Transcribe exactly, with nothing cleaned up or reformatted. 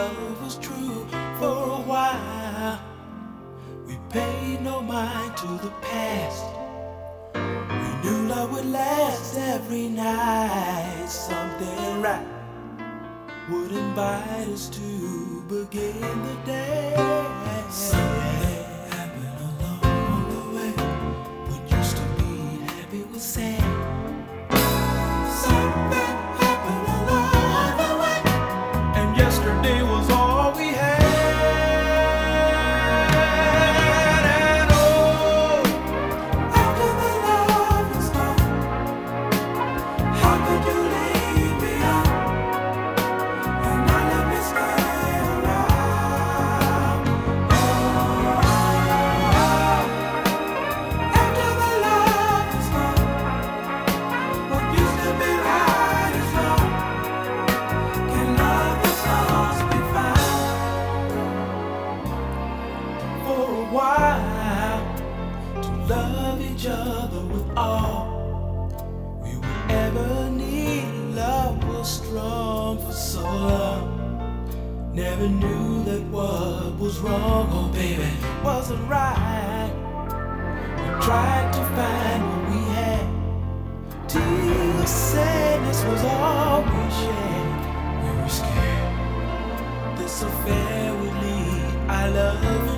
love was true for a while. We paid no mind to the past. We knew love would last every night. Something right would invite us to begin the day. Something happened along the way. What used to be happy was sad. Something happened along the way, and yesterday was all we had. And oh, after the love was gone, how could you leave me on and not let me stay around? Oh, after the love was gone, what used to be right is wrong. Can love that's lost be found? For a while, to love each other with all we would ever need. Love was strong for so long. Never knew that what was wrong, oh baby, wasn't right. We tried to find what we had, till sadness was all we shared. We were scared this affair would lead. I love